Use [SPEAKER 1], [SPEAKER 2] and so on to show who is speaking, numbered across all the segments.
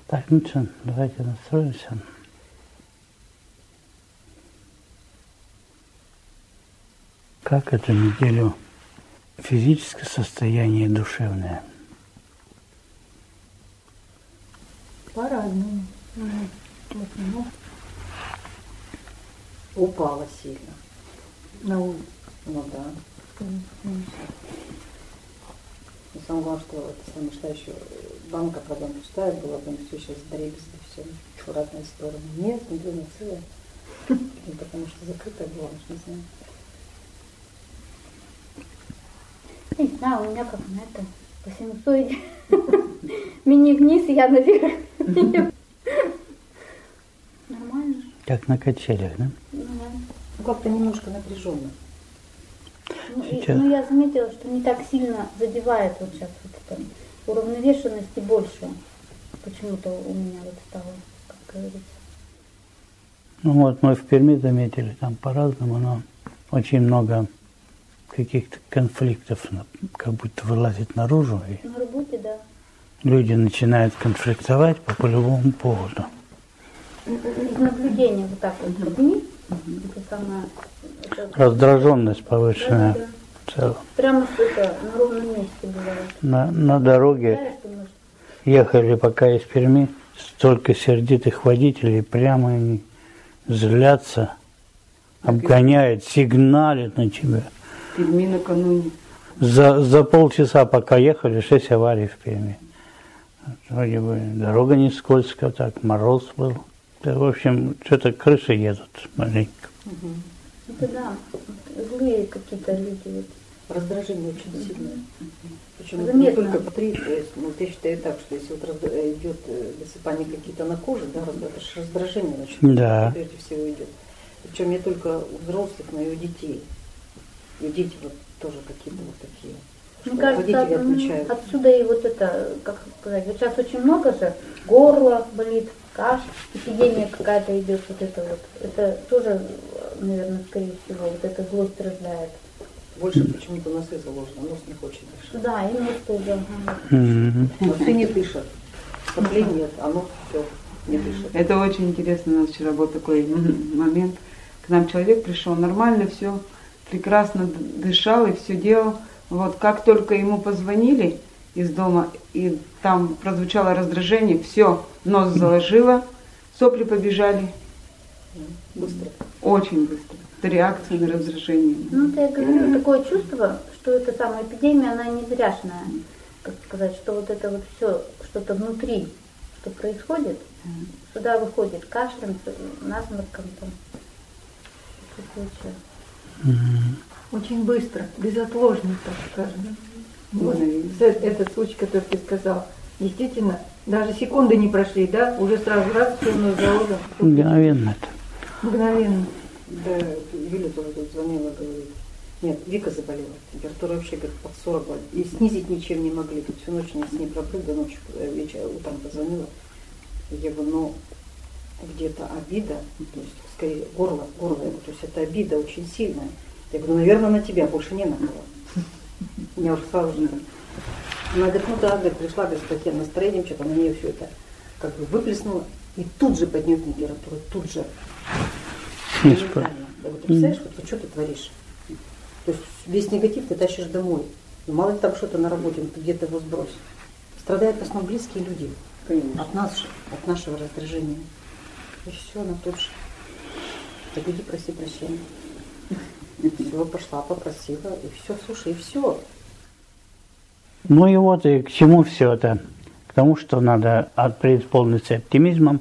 [SPEAKER 1] Так, ну что, давайте настроимся. Как эту неделю физическое состояние и душевное?
[SPEAKER 2] По-разному.
[SPEAKER 3] Упала сильно.
[SPEAKER 2] Ну
[SPEAKER 3] да. И самое главное, что это самое, что еще банка, когда пустая была, там все сейчас дребезги, все в разные стороны. Нет, не думаю, целая. Потому что закрытая была, не знаю.
[SPEAKER 2] Не знаю, у меня как на это по синусоиде. Мини вниз, я наверх. Нормально.
[SPEAKER 1] Как на качелях, да?
[SPEAKER 3] Ну, как-то немножко напряженно.
[SPEAKER 2] Ну, я заметила, что не так сильно задевает вот сейчас вот это. Уравновешенности больше. Почему-то у меня вот стало, как говорится.
[SPEAKER 1] Ну вот мы в Перми заметили, там по-разному, но очень много каких-то конфликтов как будто вылазит наружу. И
[SPEAKER 2] на работе, да.
[SPEAKER 1] Люди начинают конфликтовать по любому поводу.
[SPEAKER 2] Из наблюдения вот так вот подними. Это самое...
[SPEAKER 1] Раздраженность повышенная.
[SPEAKER 2] Да.
[SPEAKER 1] В целом.
[SPEAKER 2] Прямо это на ровном месте бывает.
[SPEAKER 1] На дороге ехали пока из Перми, столько сердитых водителей, прямо они злятся, обгоняют, сигналят на тебя.
[SPEAKER 4] Перми накануне.
[SPEAKER 1] За полчаса, пока ехали, 6 аварий в Перми. Вроде бы дорога не скользкая, так, мороз был. Да, в общем, что-то крыши едут маленько.
[SPEAKER 2] Это да, злые какие-то люди. Вот.
[SPEAKER 3] Раздражение очень сильное. Причем
[SPEAKER 2] заметно.
[SPEAKER 3] не только внутри, то есть, я считаю так, что если вот идет высыпание какие-то на коже, да, это же раздражение очень прежде всего идет. Причем не только у взрослых, но и у детей. И дети вот тоже какие-то вот такие.
[SPEAKER 2] Мне кажется, отсюда и вот это, как сказать, вот сейчас очень много же, горло болит, кашель, эпидемия какая-то идет, вот это вот. Это тоже, наверное, скорее всего, вот эта злость рождает.
[SPEAKER 3] Больше почему-то носы заложено, нос не хочет дышать.
[SPEAKER 2] Да, и нос тоже.
[SPEAKER 3] Носы не дышат, соплей нет, а нос все не дышит.
[SPEAKER 4] Это очень интересно, у нас вчера был такой момент. К нам человек пришел, нормально все, прекрасно дышал и все делал. Вот как только ему позвонили из дома, и там прозвучало раздражение, все, нос заложило, сопли побежали.
[SPEAKER 3] Быстро.
[SPEAKER 4] Очень быстро. Это реакция на раздражение.
[SPEAKER 2] Ну, это я говорю, такое чувство, что эта самая эпидемия, она не зряшная. Как сказать, что вот это вот все, что-то внутри, что происходит, сюда выходит кашлем, насморком, там,
[SPEAKER 5] очень быстро, безотложно, так скажем. Вот. Этот случай, который ты сказал, действительно, даже секунды не прошли, да? Уже сразу раз, все нос заложено.
[SPEAKER 1] Мгновенно это.
[SPEAKER 5] Мгновенно.
[SPEAKER 3] Да, Юля тоже тут звонила, говорит, нет, Вика заболела, температура вообще, говорит, под 40 была, и снизить ничем не могли, тут всю ночь я с ней пропрыгала, ночью, вечером, утром позвонила, я говорю, ну, где-то обида, то есть, скорее, горло, то есть это обида очень сильная. Я говорю, наверное, на тебя, больше не на кого. Меня уже сразу же... Она говорит, ну да, говорит, пришла, говорит, с таким настроением, что-то на нее все это как бы выплеснула, и тут же поднять температуру, тут же. Я говорю, ты представляешь, вот, что ты творишь? То есть весь негатив ты тащишь домой. Ну, мало ли там что-то на работе, ты где-то его сбрось. Страдают в основном близкие люди. Конечно. От нас же, от нашего раздражения. И все, она тут же. Так иди проси прощения. Все, пошла, попросила, и все, слушай, и все.
[SPEAKER 1] Ну и вот и к чему все это? К тому, что надо преисполниться оптимизмом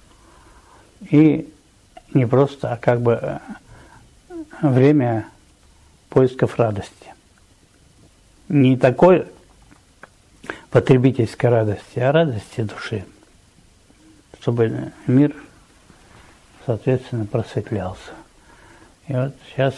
[SPEAKER 1] и не просто, а как бы время поисков радости. Не такой потребительской радости, а радости души. Чтобы мир, соответственно, просветлялся. И вот сейчас,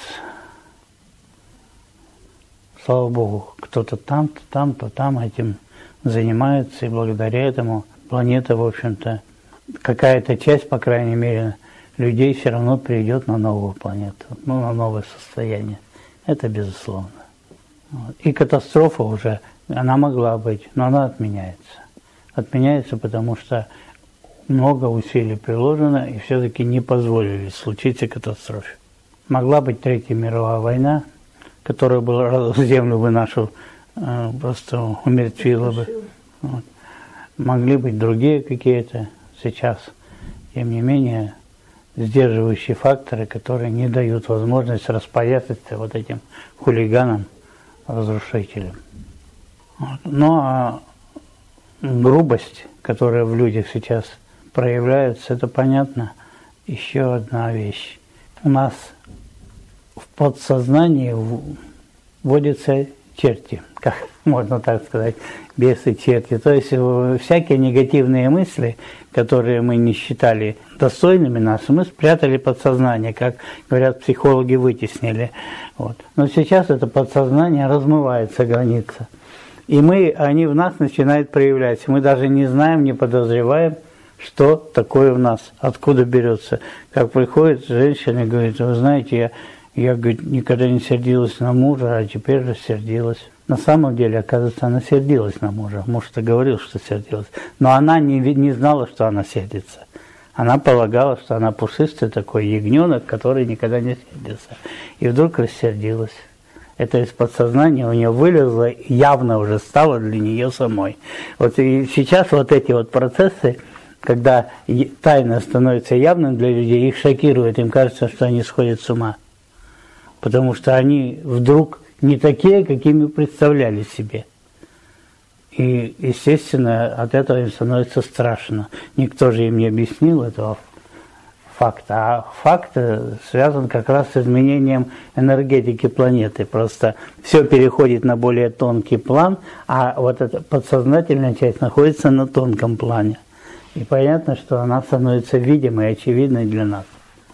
[SPEAKER 1] слава Богу, кто-то там-то, там-то, там этим занимается, и благодаря этому планета, в общем-то, какая-то часть, по крайней мере, людей все равно придет на новую планету, ну, на новое состояние. Это безусловно. Вот. И катастрофа уже, она могла быть, но она отменяется. Отменяется, потому что много усилий приложено, и все-таки не позволили случиться катастрофе. Могла быть Третья мировая война, которая была землю бы нашу просто умертвила бы. Вот. Могли быть другие какие-то сейчас, тем не менее, сдерживающие факторы, которые не дают возможность распоясаться вот этим хулиганам, разрушителям. Вот. Но грубость, которая в людях сейчас проявляется, это понятно. Еще одна вещь. У нас в подсознании вводятся черти, как можно так сказать, бесы, черти. То есть всякие негативные мысли, которые мы не считали достойными нас, мы спрятали подсознание, как говорят психологи, вытеснили. Вот. Но сейчас это подсознание размывается, граница. И они в нас начинают проявляться. Мы даже не знаем, не подозреваем, что такое в нас, откуда берется. Как приходит женщина и говорит: вы знаете, я говорит, никогда не сердилась на мужа, а теперь рассердилась. На самом деле, оказывается, она сердилась на мужа. Муж-то говорил, что сердилась. Но она не знала, что она сердится. Она полагала, что она пушистый такой ягненок, который никогда не сердится. И вдруг рассердилась. Это из подсознания у нее вылезло, явно уже стало для нее самой. Вот и сейчас вот эти вот процессы, когда тайна становится явным для людей, их шокирует, им кажется, что они сходят с ума. Потому что они вдруг не такие, какими представляли себе. И, естественно, от этого им становится страшно. Никто же им не объяснил этого факта. А факт связан как раз с изменением энергетики планеты. Просто все переходит на более тонкий план, а вот эта подсознательная часть находится на тонком плане. И понятно, что она становится видимой, очевидной для нас.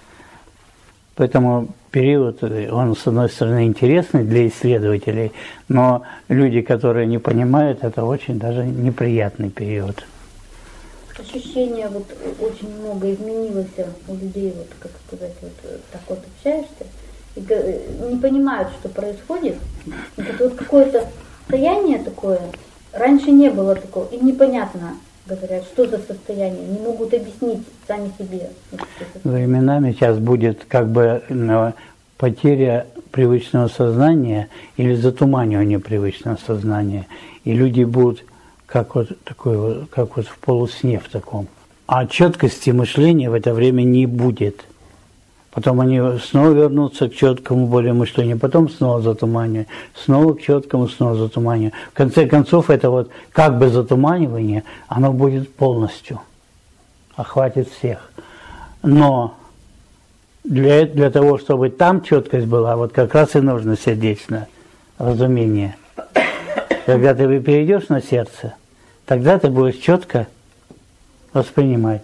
[SPEAKER 1] Поэтому период, он, с одной стороны, интересный для исследователей, но люди, которые не понимают, это очень даже неприятный период.
[SPEAKER 2] Ощущение вот очень много изменилось у людей, вот как сказать, вот так вот общаешься, и не понимают, что происходит. Это вот какое-то состояние такое, раньше не было такого, и непонятно, говорят, что за состояние, не могут объяснить сами себе.
[SPEAKER 1] Временами сейчас будет как бы потеря привычного сознания или затуманивание привычного сознания, и люди будут как вот в полусне в таком. А четкости мышления в это время не будет. Потом они снова вернутся к четкому более мышлению, потом снова затуманивание, снова к четкому, снова затуманивание. В конце концов, это вот как бы затуманивание, оно будет полностью, охватит всех. Но для того, чтобы там четкость была, вот как раз и нужно сердечное разумение. Когда ты перейдешь на сердце, тогда ты будешь четко воспринимать.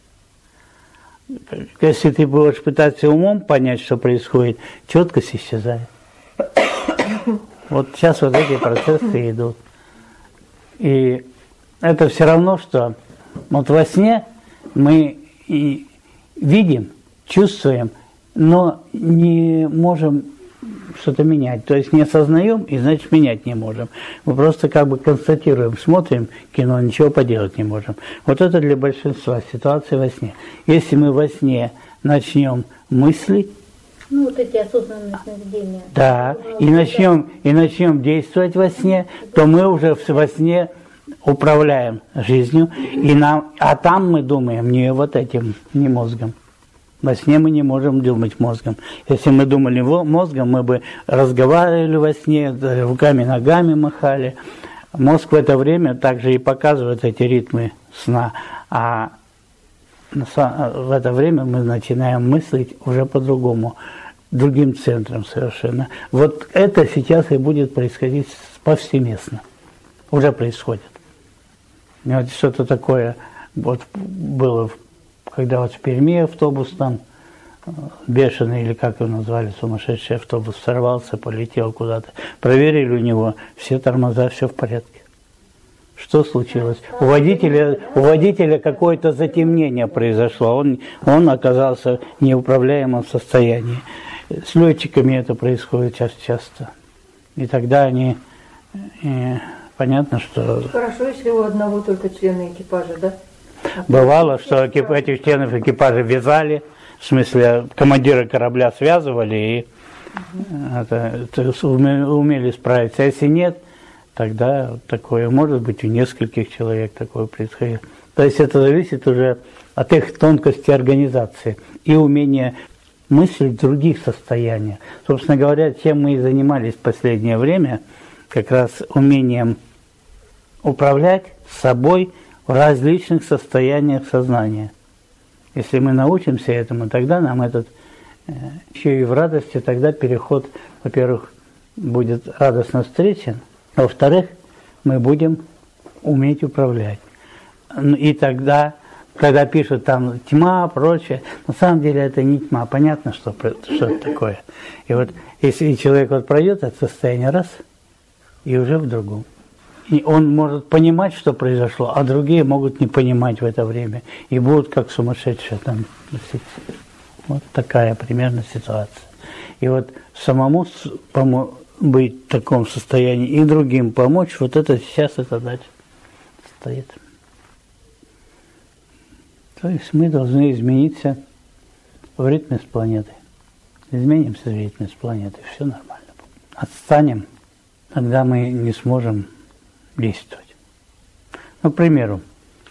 [SPEAKER 1] Если ты будешь пытаться умом понять, что происходит, четкость исчезает. Вот сейчас вот эти процессы идут. И это все равно, что вот во сне мы и видим, чувствуем, но не можем что-то менять. То есть не осознаем и, значит, менять не можем. Мы просто как бы констатируем, смотрим кино, ничего поделать не можем. Вот это для большинства ситуаций во сне. Если мы во сне начнем мыслить,
[SPEAKER 2] вот эти осознанные сновидения.
[SPEAKER 1] Да, и начнем действовать во сне, то мы уже во сне управляем жизнью, а там мы думаем не вот этим, не мозгом. Во сне мы не можем думать мозгом. Если мы думали мозгом, мы бы разговаривали во сне, руками, ногами махали. Мозг в это время также и показывает эти ритмы сна. А в это время мы начинаем мыслить уже по-другому, другим центром совершенно. Вот это сейчас и будет происходить повсеместно. Уже происходит. Вот что-то такое вот было, когда вот в Перми автобус там бешеный, или как его назвали, сумасшедший автобус, сорвался, полетел куда-то. Проверили у него, все тормоза, все в порядке. Что случилось? У водителя какое-то затемнение произошло, он оказался в неуправляемом состоянии. С летчиками это происходит часто. И тогда они, понятно, что...
[SPEAKER 5] Хорошо, если у одного только члена экипажа, да?
[SPEAKER 1] бывало, что этих членов экипажа вязали, в смысле командира корабля связывали и умели справиться. А если нет, тогда такое может быть у нескольких человек такое происходит. То есть это зависит уже от их тонкости организации и умения мыслить в других состояниях. Собственно говоря, чем мы и занимались в последнее время, как раз умением управлять собой в различных состояниях сознания. Если мы научимся этому, тогда нам этот еще и в радости, тогда переход, во-первых, будет радостно встречен, а во-вторых, мы будем уметь управлять. И тогда, когда пишут там тьма, прочее, на самом деле это не тьма, понятно, что это такое. И вот если человек вот пройдет это состояние раз, и уже в другом. И он может понимать, что произошло, а другие могут не понимать в это время и будут как сумасшедшие там носиться. Вот такая примерно ситуация. И вот самому быть в таком состоянии и другим помочь, вот это сейчас эта задача стоит. То есть мы должны измениться в ритме с планетой. Изменимся в ритме с планетой, все нормально. Отстанем, тогда мы не сможем действовать. Ну, к примеру,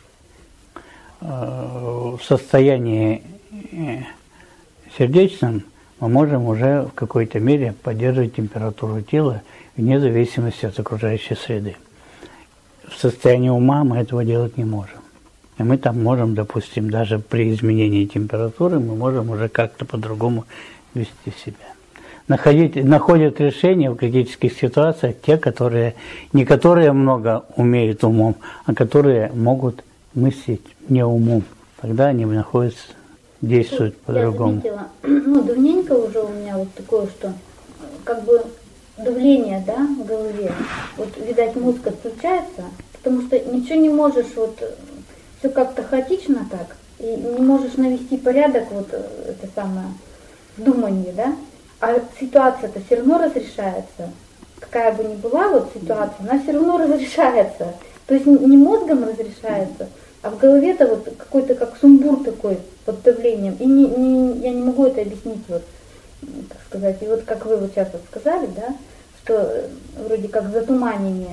[SPEAKER 1] в состоянии сердечном мы можем уже в какой-то мере поддерживать температуру тела вне зависимости от окружающей среды. В состоянии ума мы этого делать не можем. И мы там можем, допустим, даже при изменении температуры, мы можем уже как-то по-другому вести себя. Находят решения в критических ситуациях те, не которые много умеют умом, а которые могут мыслить не умом. Тогда они действуют по-другому.
[SPEAKER 2] Я заметила, давненько уже у меня вот такое, что как бы давление, да, в голове. Вот, видать, мозг отключается, потому что ничего не можешь, все как-то хаотично так, и не можешь навести порядок, это самое, думание, да. А ситуация-то все равно разрешается. Какая бы ни была ситуация, она все равно разрешается. То есть не мозгом разрешается, а в голове-то какой-то как сумбур такой под давлением. И я не могу это объяснить, так сказать. И как вы сейчас сказали, да, что вроде как затуманивание.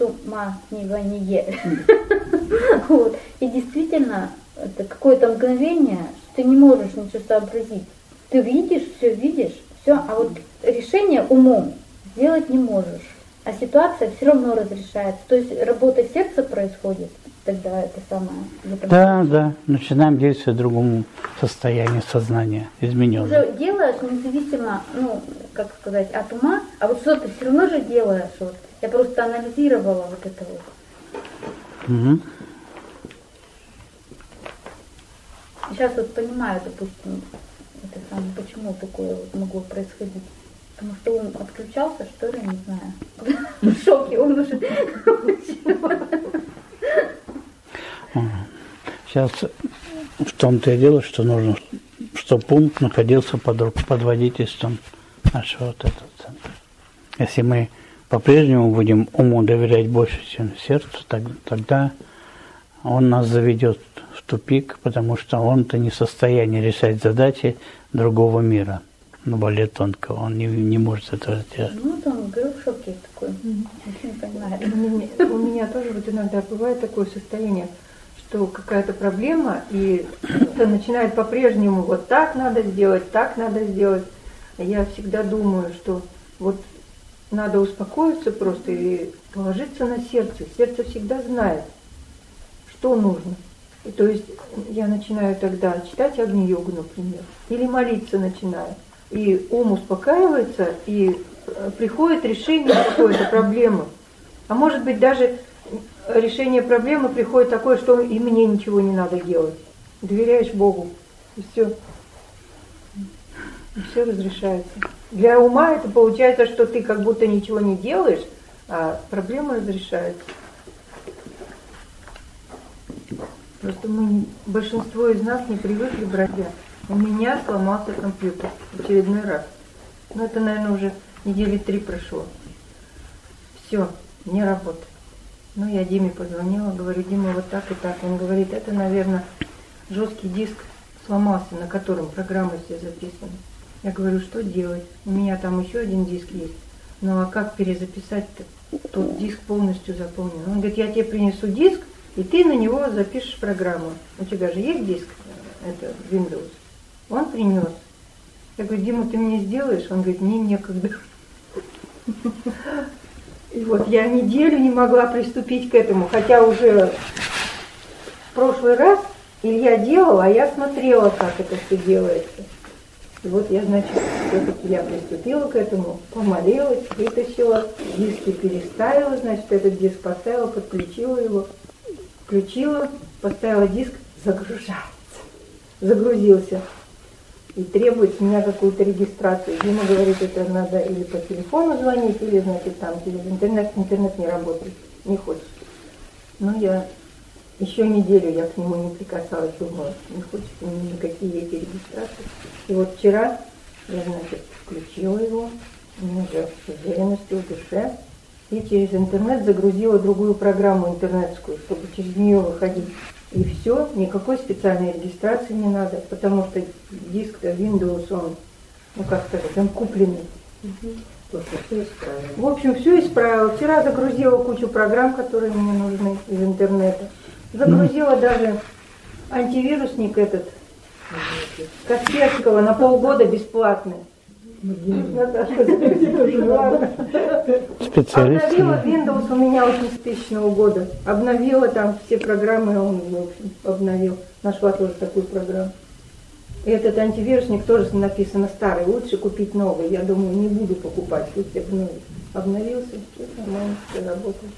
[SPEAKER 2] И действительно, это какое-то мгновение, что ты не можешь ничего сообразить. Ты видишь, все, а вот решение умом сделать не можешь. А ситуация все равно разрешается. То есть работа сердца происходит, тогда это самое.
[SPEAKER 1] Да, начинаем действовать в другом состоянии сознания, измененном.
[SPEAKER 2] Уже делаешь независимо, как сказать, от ума, а что ты все равно же делаешь. Я просто анализировала это .
[SPEAKER 1] Угу.
[SPEAKER 2] Сейчас понимаю, допустим, почему такое могло происходить. Потому что ум отключался, что ли, не знаю. В шоке он уже.
[SPEAKER 1] Сейчас в том-то и дело, что нужно, чтобы ум находился под водительством нашего этого центра. Если мы по-прежнему будем уму доверять больше, чем сердцу, тогда он нас заведет в тупик, потому что он-то не в состоянии решать задачи другого мира, более тонкого. Он не может этого сделать.
[SPEAKER 2] Он говорил в шоке такой. Ничего не понимает.
[SPEAKER 5] У меня тоже иногда бывает такое состояние, что какая-то проблема, и это начинает по-прежнему так надо сделать. Я всегда думаю, что надо успокоиться просто и положиться на сердце. Сердце всегда знает, что нужно. И то есть я начинаю тогда читать Агни-йогу, например, или молиться начинаю. И ум успокаивается, и приходит решение какой-то проблемы. А может быть, даже решение проблемы приходит такое, что и мне ничего не надо делать. Доверяешь Богу, и все. И все разрешается. Для ума это получается, что ты как будто ничего не делаешь, а проблема разрешается. Просто большинство из нас не привыкли брать. У меня сломался компьютер в очередной раз. Это, наверное, уже недели 3 прошло. Все, не работает. Ну, я Диме позвонила, говорю, Дима, вот так и так. Он говорит, это, наверное, жесткий диск сломался, на котором программы все записаны. Я говорю, что делать? У меня там еще один диск есть. Ну, а как перезаписать-то? Тот диск полностью заполнен. Он говорит, я тебе принесу диск, и ты на него запишешь программу. У тебя же есть диск, это Windows. Он принес. Я говорю, Дима, ты мне сделаешь? Он говорит, мне некогда. И вот я неделю не могла приступить к этому, хотя уже в прошлый раз Илья делал, а я смотрела, как это все делается. И вот я, значит, все-таки я приступила к этому, помолилась, вытащила, диски переставила, значит, этот диск поставила, подключила его, включила, поставила диск, загружается, загрузился. И требует с меня какую-то регистрацию. Дима говорит, это надо или по телефону звонить, или, значит, там через интернет не работает, не хочет. Ну, я еще неделю я к нему не прикасалась, думала, не хочет мне никакие эти регистрации. И вот вчера я, значит, включила его, уже с уверенностью в душе, и через интернет загрузила другую программу интернетскую, чтобы через нее выходить. И все, никакой специальной регистрации не надо, потому что диск-то Windows, он, ну как сказать, он купленный. В общем, все исправила. Вчера загрузила кучу программ, которые мне нужны из интернета. Загрузила даже антивирусник этот, Касперского, на полгода бесплатный. Обновила Windows у меня уже с 2000 года. Обновила там все программы, он, в общем, обновил. Нашла тоже такую программу. И этот антивирусник тоже написано старый. Лучше купить новый. Я думаю, не буду покупать, пусть обновить. Обновился, все нормально, все работает.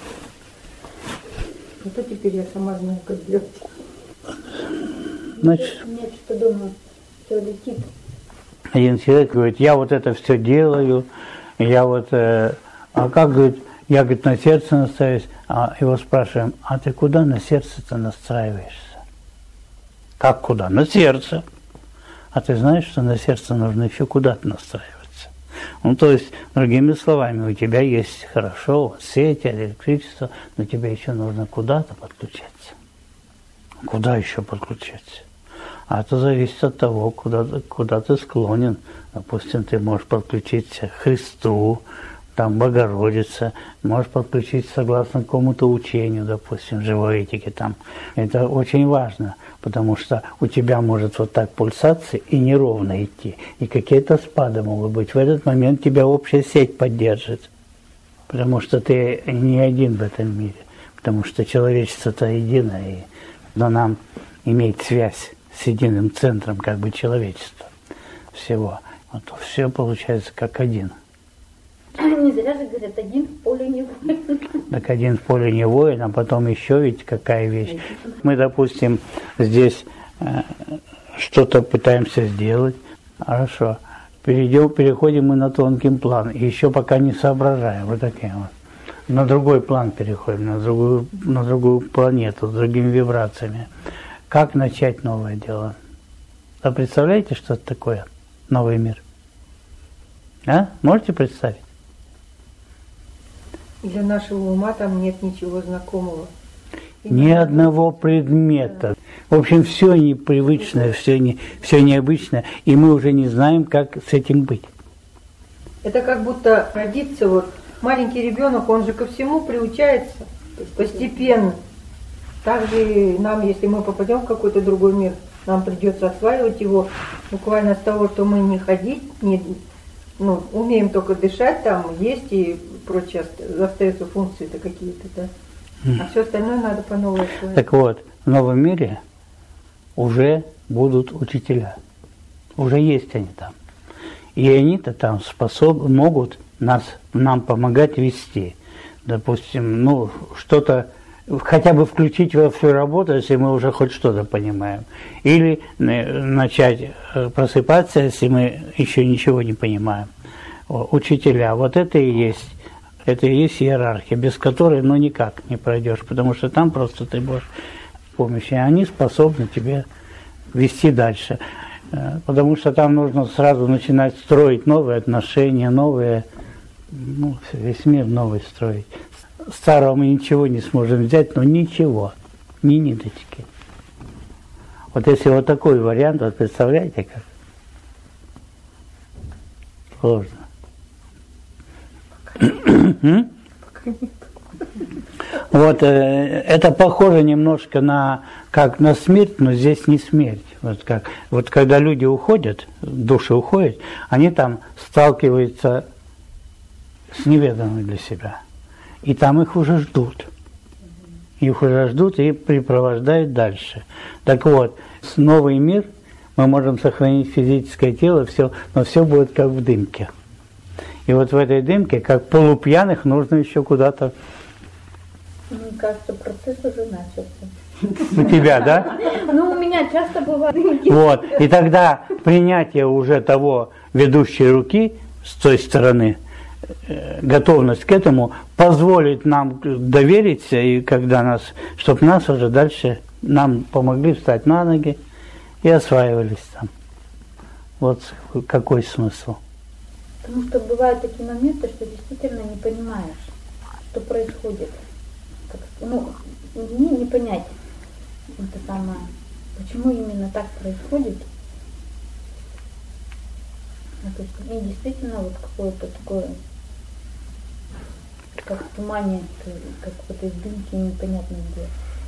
[SPEAKER 5] Зато теперь я сама знаю, как делать.
[SPEAKER 1] Значит,
[SPEAKER 2] я что-то думаю, все летит.
[SPEAKER 1] Один человек говорит, я вот это все делаю, я вот, а как, говорит, я, говорит, на сердце настраиваюсь, а его спрашиваем, а ты куда на сердце-то настраиваешься? Как куда? На сердце. А ты знаешь, что на сердце нужно еще куда-то настраиваться? Ну, то есть, другими словами, у тебя есть хорошо, вот сеть, электричество, но тебе еще нужно куда-то подключаться. Куда еще подключаться? А это зависит от того, куда ты склонен. Допустим, ты можешь подключиться к Христу, там Богородица, можешь подключиться согласно какому-то учению, допустим, живой этике там. Это очень важно, потому что у тебя может вот так пульсация и неровно идти, и какие-то спады могут быть. В этот момент тебя общая сеть поддержит, потому что ты не один в этом мире, потому что человечество-то единое, и но нам иметь связь с единым центром как бы человечества всего. Вот все получается как один.
[SPEAKER 2] Не зря же говорят, один в поле не воин.
[SPEAKER 1] Так один в поле не воин, а потом еще ведь какая вещь. Мы, допустим, здесь что-то пытаемся сделать. Хорошо. Переходим мы на тонкий план. И еще пока не соображаем. Вот такие вот. На другой план переходим, на другую планету, с другими вибрациями. Как начать новое дело? Вы представляете, что это такое? Новый мир? А? Можете представить?
[SPEAKER 5] Для нашего ума там нет ничего знакомого.
[SPEAKER 1] Ни одного предмета. В общем, все непривычное, все необычное, и мы уже не знаем, как с этим быть.
[SPEAKER 5] Это как будто родиться вот маленький ребенок, он же ко всему приучается постепенно. Также и нам, если мы попадем в какой-то другой мир, нам придется осваивать его буквально с того, что мы не ходить, умеем только дышать, там есть и прочее, остаются функции-то какие-то, да. А все остальное надо по новой осваивать.
[SPEAKER 1] Так вот, в новом мире уже будут учителя. Уже есть они там. И они-то там могут нам помогать вести. Допустим, что-то, хотя бы включить во всю работу, если мы уже хоть что-то понимаем. Или начать просыпаться, если мы еще ничего не понимаем. Учителя, вот это и есть иерархия, без которой никак не пройдешь, потому что там просто ты можешь с помощью, и они способны тебе вести дальше. Потому что там нужно сразу начинать строить новые отношения, новые, весь мир новый строить. старого мы ничего не сможем взять, но ничего, ни ниточки. Вот если вот такой вариант, вот представляете как? Сложно. Вот это похоже немножко на как на смерть, но здесь не смерть. Вот когда люди уходят, души уходят, они там сталкиваются с неведомым для себя. И там их уже ждут. Их уже ждут и припровождают дальше. Так вот, с новый мир мы можем сохранить физическое тело, все, но все будет как в дымке. И вот в этой дымке, как полупьяных, нужно еще куда-то.
[SPEAKER 2] Мне кажется, процесс уже начался.
[SPEAKER 1] У тебя, да?
[SPEAKER 2] Ну, у меня часто бывает.
[SPEAKER 1] Вот. И тогда принятие уже того ведущей руки с той стороны, готовность к этому позволит нам довериться, и когда нас, чтобы нас уже дальше, нам помогли встать на ноги и осваивались там. Вот какой смысл.
[SPEAKER 2] Потому что бывают такие моменты, что действительно не понимаешь, что происходит. Ну, не понять это самое, почему именно так происходит. То есть, и действительно вот какое-то такое, как в тумане, как в этой дымке непонятно где.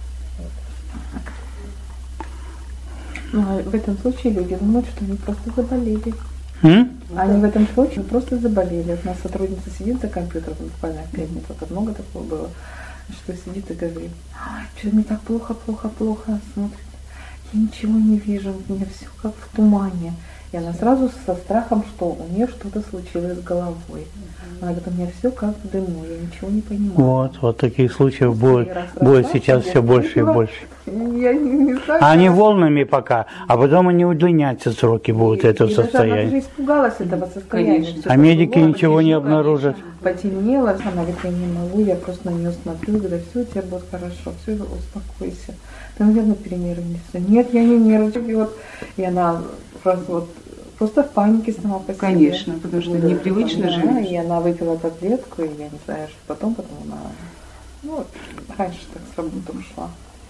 [SPEAKER 2] Вот.
[SPEAKER 6] Ну, а в этом случае люди думают, что они просто заболели. Они в этом случае просто заболели. Вот у нас сотрудница сидит за компьютером, буквально в 5 минут, вот много такого было, что сидит и говорит: что мне так плохо, смотрит, я ничего не вижу, у меня все как в тумане. И она сразу со страхом, что у нее что-то случилось с головой. Она говорит: у меня все как в дыму, я ничего не понимаю.
[SPEAKER 1] Вот таких случаев будет сейчас все больше и больше.
[SPEAKER 6] Я не знаю,
[SPEAKER 1] они волнами пока, а потом они удлиняться сроки будут этого состояния.
[SPEAKER 6] Она же испугалась этого состояния.
[SPEAKER 1] А медики ничего не обнаружат.
[SPEAKER 6] Потемнело, она говорит: я не могу, я просто на нее смотрю, говорю: все, у тебя будет хорошо, все, успокойся. Ты, наверное, перенервничался. Нет, я не нервничаю. И она просто в панике сама по себе.
[SPEAKER 4] Конечно, потому что непривычно жить.
[SPEAKER 6] И она выпила таблетку, и я не знаю, что потом она, раньше так с работы ушла.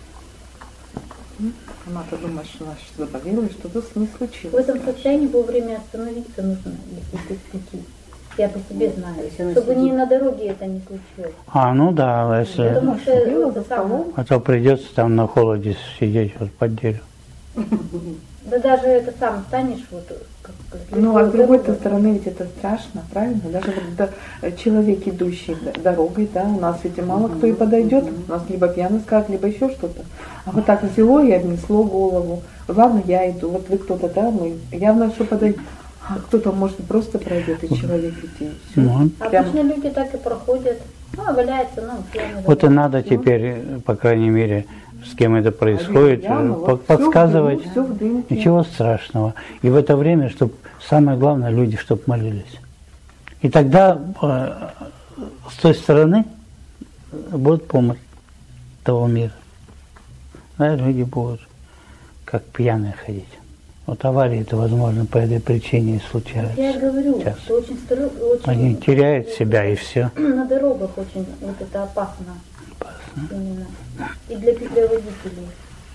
[SPEAKER 6] Она-то думает, что она что-то заболела, и что-то с ней случилось.
[SPEAKER 2] В этом состоянии вовремя остановиться нужно, если ты спики. Я по себе знаю, чтобы не на дороге это не случилось.
[SPEAKER 1] Ну да, если...
[SPEAKER 2] Потому что это самое...
[SPEAKER 1] А то придется там на холоде сидеть вот под деревом.
[SPEAKER 2] Да даже это сам станешь
[SPEAKER 6] а с другой стороны ведь это страшно, правильно? Даже вот человек, идущий дорогой, да, у нас ведь мало кто и подойдет, у нас либо пьяный скажет, либо еще что-то. А вот так взяло и обнесло голову. Ладно, я иду, вот вы кто-то, да, мы явно что подойдет. А кто-то, может, просто пройдет, и человек идти.
[SPEAKER 2] Обычно люди так и проходят, валяется, пьяный.
[SPEAKER 1] Вот и надо теперь, по крайней мере, с кем это происходит, подсказывать. Ничего страшного. И в это время, чтобы самое главное, люди, чтобы молились. И тогда с той стороны будет помощь того мира. Да, люди будут как пьяные ходить. Вот аварии-то, возможно, по этой причине и случаются.
[SPEAKER 2] Я говорю,
[SPEAKER 1] сейчас.
[SPEAKER 2] что очень
[SPEAKER 1] они теряют себя и все.
[SPEAKER 2] На дорогах очень вот это опасно. Именно. И для водителей.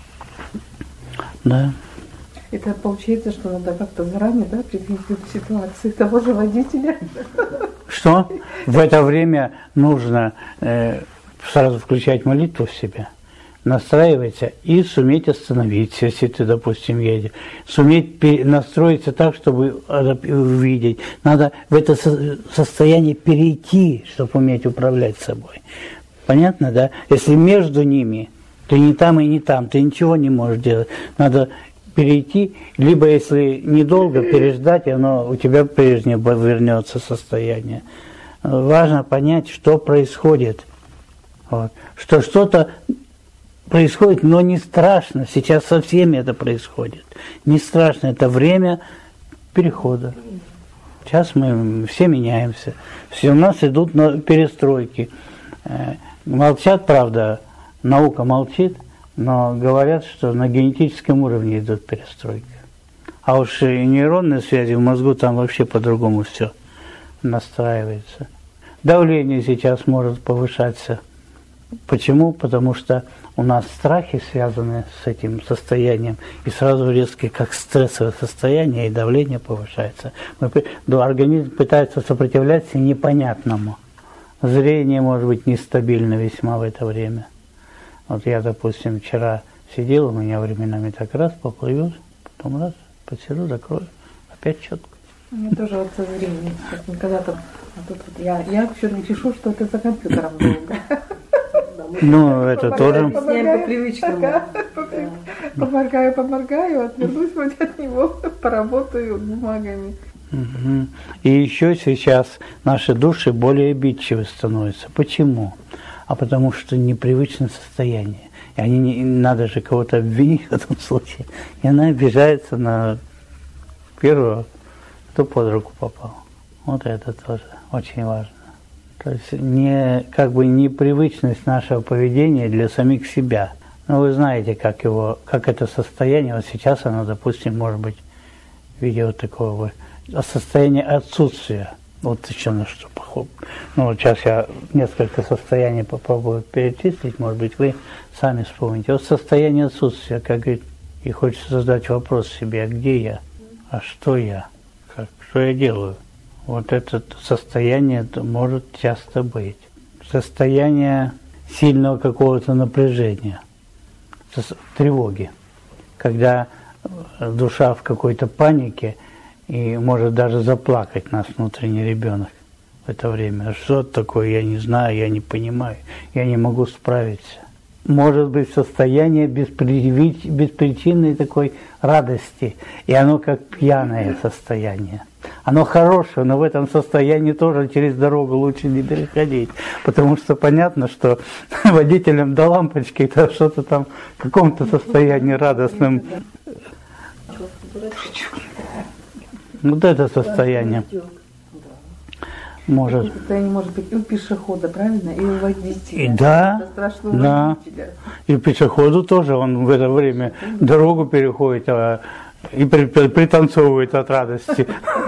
[SPEAKER 1] Да.
[SPEAKER 6] Это получается, что надо как-то заранее, да, предвидеть ситуацию того же водителя.
[SPEAKER 1] Что? В это время нужно сразу включать молитву в себя, настраиваться и суметь остановиться, если ты, допустим, едешь. Суметь настроиться так, чтобы увидеть. Надо в это состояние перейти, чтобы уметь управлять собой. Понятно, да? Если между ними, ты не там и не там, ты ничего не можешь делать. Надо перейти, либо если недолго переждать, оно у тебя прежнее вернется состояние. Важно понять, что происходит. Вот. Что что-то происходит, но не страшно. Сейчас со всеми это происходит. Не страшно, это время перехода. Сейчас мы все меняемся. Все у нас идут перестройки. Молчат, правда, наука молчит, но говорят, что на генетическом уровне идут перестройки. А уж и нейронные связи в мозгу там вообще по-другому все настраивается. Давление сейчас может повышаться. Почему? Потому что у нас страхи связаны с этим состоянием, и сразу резко как стрессовое состояние, и давление повышается. Организм пытается сопротивляться непонятному. Зрение может быть нестабильно весьма в это время. Вот я, допустим, вчера сидел, у меня временами так раз поплывет, потом раз, подсижу, закрою, опять четко.
[SPEAKER 6] У меня тоже вот со зрением. Когда-то вот я все-таки пишу, что это за компьютером долго.
[SPEAKER 1] Ну, это тоже.
[SPEAKER 3] По привычкам.
[SPEAKER 6] Поморгаю, отвернусь вот от него, поработаю бумагами.
[SPEAKER 1] Угу. И еще сейчас наши души более обидчивы становятся. Почему? А потому что непривычное состояние. И они надо же кого-то обвинить в этом случае. И она обижается на первого, кто под руку попал. Вот это тоже очень важно. То есть непривычность нашего поведения для самих себя. Ну, вы знаете, как это состояние, вот сейчас оно, допустим, может быть в виде вот такого состояния отсутствия. Вот еще на что похоже. Ну, вот сейчас я несколько состояний попробую перечислить, может быть, вы сами вспомните. Вот состояние отсутствия, как говорит, и хочется задать вопрос себе, а где я? А что я? Что я делаю? Вот это состояние может часто быть. Состояние сильного какого-то напряжения, тревоги. Когда душа в какой-то панике и может даже заплакать наш внутренний ребенок в это время. Что это такое, я не знаю, я не понимаю, я не могу справиться. Может быть состояние беспричинной такой радости, и оно как пьяное состояние. Оно хорошее, но в этом состоянии тоже через дорогу лучше не переходить, потому что понятно, что водителям до лампочки это что-то там в каком-то состоянии радостном. Вот это состояние. Может.
[SPEAKER 6] Состояние может быть и у пешехода, правильно, и у водителя.
[SPEAKER 1] И да, да. И пешеходу тоже, он в это время дорогу переходит и пританцовывает от радости.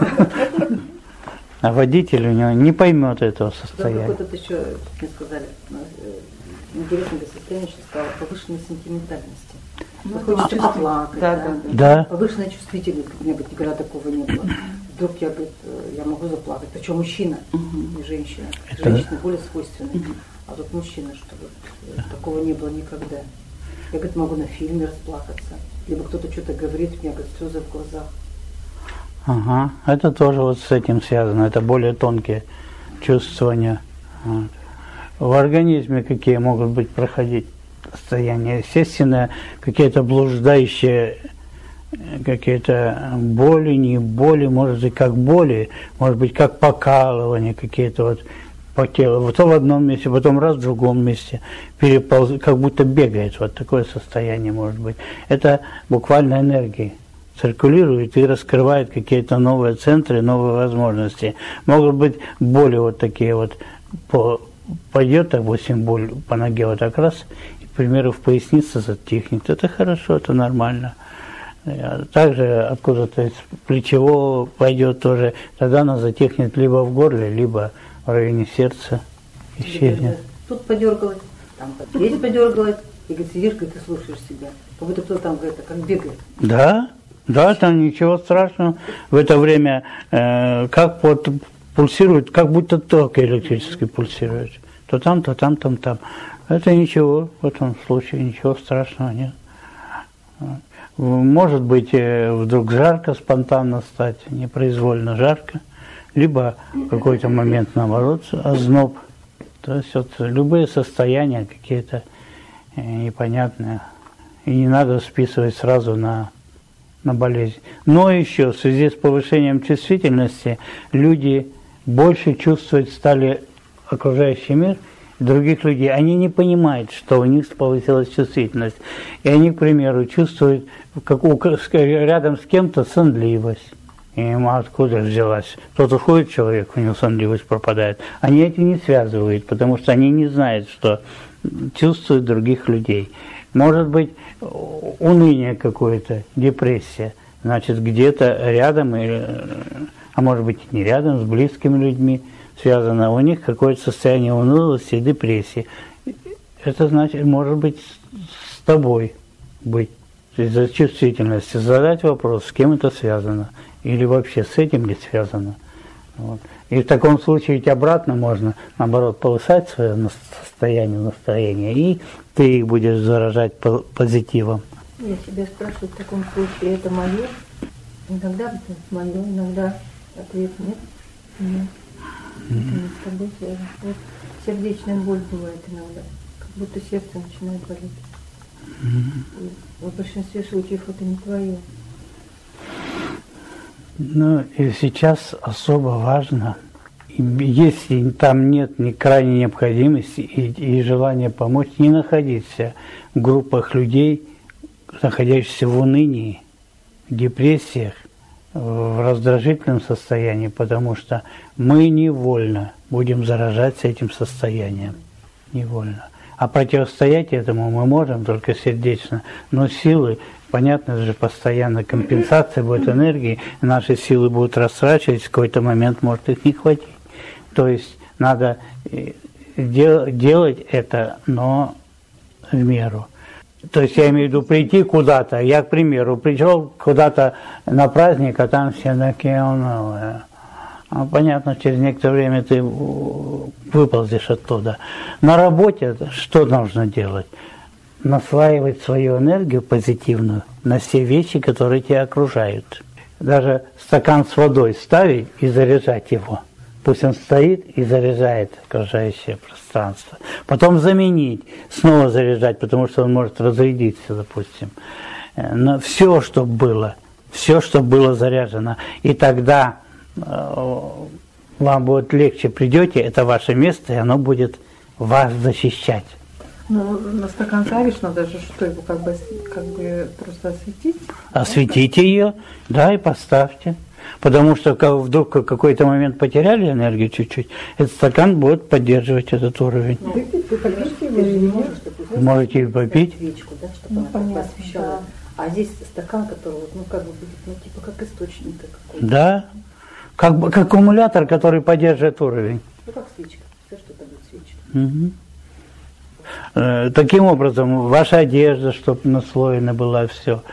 [SPEAKER 1] А водитель у него не поймет этого состояния.
[SPEAKER 3] Вот это еще, как сказали, интересное состояние сейчас стало повышенной сентиментальности. Хочется плакать,
[SPEAKER 1] да.
[SPEAKER 3] Повышенная чувствительность, у меня никогда такого не было. Вдруг я могу заплакать, причем мужчина, не женщина. Женщина более свойственная, а тут мужчина, что такого не было никогда. Я, могу на фильме расплакаться, либо кто-то что-то говорит, у меня, слезы в глазах.
[SPEAKER 1] Ага, это тоже вот с этим связано, это более тонкие чувствования. Вот. В организме какие могут быть проходить состояния? Естественно, какие-то блуждающие, какие-то боли, не боли, может быть, как боли, может быть, как покалывание какие-то вот по телу. Вот то в одном месте, потом раз в другом месте, как будто бегает, вот такое состояние может быть. Это буквально энергии циркулирует и раскрывает какие-то новые центры, новые возможности. Могут быть боли вот такие вот, пойдет, допустим, боль по ноге вот так раз, и, к примеру, в пояснице затихнет. Это хорошо, это нормально. Также откуда-то из плечевого пойдет тоже, тогда она затихнет либо в горле, либо в районе сердца, исчезнет.
[SPEAKER 3] Тут подергалась, там здесь подергалась, и говорит, сидишь, говорит, ты слушаешь себя. Как будто кто там, говорит, как бегает.
[SPEAKER 1] Да, там ничего страшного. В это время как вот пульсирует, как будто ток электрический пульсирует. То там, то там, то там. Это ничего, в этом случае ничего страшного нет. Может быть, вдруг жарко спонтанно стать, непроизвольно жарко, либо в какой-то момент, наоборот, озноб. То есть вот любые состояния какие-то непонятные. И не надо списывать сразу на болезнь. Но еще в связи с повышением чувствительности люди больше чувствовать стали окружающий мир других людей. Они не понимают, что у них повысилась чувствительность. И они, к примеру, чувствуют, как рядом с кем-то сонливость. И ему откуда взялась? Кто-то ходит человек, у него сонливость пропадает. Они это не связывают, потому что они не знают, что чувствуют других людей. Может быть, уныние какое-то, депрессия. Значит, где-то рядом, а может быть, не рядом, с близкими людьми связано, у них какое-то состояние унылости и депрессии. Это значит, может быть, с тобой быть. Из-за чувствительности задать вопрос, с кем это связано, или вообще с этим ли связано. Вот. И в таком случае ведь обратно можно, наоборот, повышать свое настроение, и ты их будешь заражать позитивом.
[SPEAKER 5] Я себя спрашиваю, в таком случае это мое? Иногда это мое, иногда ответ нет. Нет. Это не с тобой связано. Вот сердечная боль бывает иногда, как будто сердце начинает болеть. И в большинстве случаев это не твое.
[SPEAKER 1] Ну и сейчас особо важно, если там нет ни крайней необходимости и желания помочь, не находиться в группах людей, находящихся в унынии, в депрессиях, в раздражительном состоянии, потому что мы невольно будем заражаться этим состоянием. Невольно. А противостоять этому мы можем только сердечно, но силы, понятно же, постоянно компенсация будет энергии, наши силы будут растрачивать, в какой-то момент может их не хватить. То есть надо делать это, но в меру. То есть я имею в виду прийти куда-то, я, к примеру, пришел куда-то на праздник, а там все такие унылые. Понятно, через некоторое время ты выползешь оттуда. На работе что нужно делать? Наслаивать свою энергию позитивную на все вещи, которые тебя окружают. Даже стакан с водой ставить и заряжать его. Пусть он стоит и заряжает окружающее пространство. Потом заменить, снова заряжать, потому что он может разрядиться, допустим. Но все, что было заряжено. И тогда вам будет легче, придете, это ваше место, и оно будет вас защищать.
[SPEAKER 6] Ну, на стакан ставишь, надо же, что его как бы просто осветить.
[SPEAKER 1] Осветите ее, да, и поставьте. Потому что вдруг в какой-то момент потеряли энергию чуть-чуть, этот стакан будет поддерживать этот уровень. Можете и попить.
[SPEAKER 3] Свечку, да, чтобы она освещала. А здесь стакан, который как бы будет, типа как источник какой-то.
[SPEAKER 1] Да. Как аккумулятор, который поддерживает уровень.
[SPEAKER 3] Ну, как свечка. Все, что это будет свечка.
[SPEAKER 1] Угу. Таким образом, ваша одежда, чтобы наслоена была, все.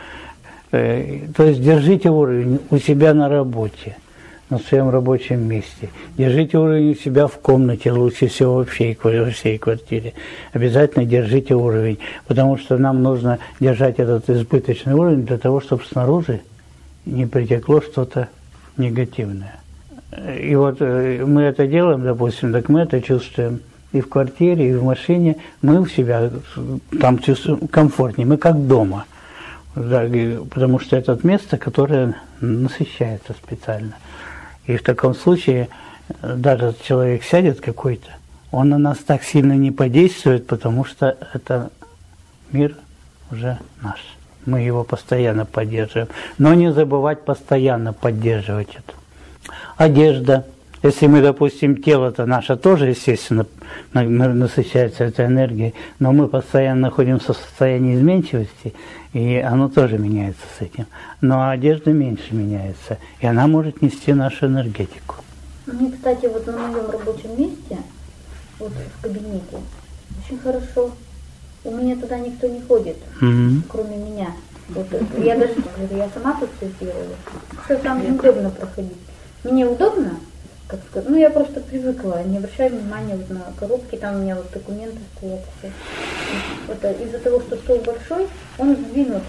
[SPEAKER 1] То есть держите уровень у себя на работе, на своем рабочем месте. Держите уровень у себя в комнате, лучше всего во всей квартире. Обязательно держите уровень, потому что нам нужно держать этот избыточный уровень для того, чтобы снаружи не притекло что-то негативное. И вот мы это делаем, допустим, так мы это чувствуем и в квартире, и в машине. Мы у себя там чувствуем комфортнее, мы как дома. Да, потому что это место, которое насыщается специально. И в таком случае даже человек сядет какой-то, он на нас так сильно не подействует, потому что это мир уже наш. Мы его постоянно поддерживаем. Но не забывать постоянно поддерживать это. Одежда. Если мы, допустим, тело-то наше тоже, естественно, насыщается этой энергией, но мы постоянно находимся в состоянии изменчивости, и оно тоже меняется с этим. Но одежда меньше меняется, и она может нести нашу энергетику.
[SPEAKER 2] Мне, кстати, вот на моем рабочем месте, вот в кабинете, очень хорошо. У меня туда никто не ходит, кроме меня. Вот, я даже говорю, я сама тут все сделала, что там неудобно проходить. Мне удобно, как сказать, я просто привыкла, не обращаю внимания вот на коробки, там у меня вот документы стоят все. Вот, из-за того, что стол большой, он сдвинут